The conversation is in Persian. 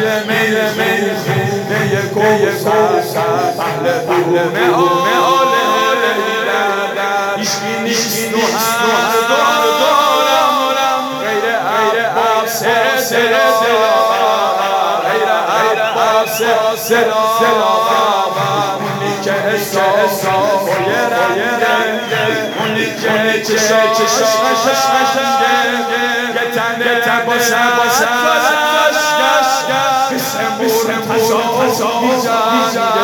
خونه کوثر پهلوان آل هیچکی نیست و هر دارم غیر عباس دلاور اونی که حساب یه رنگه اونی که چشاش قشنگه یه تنه باشد قصه مرتضا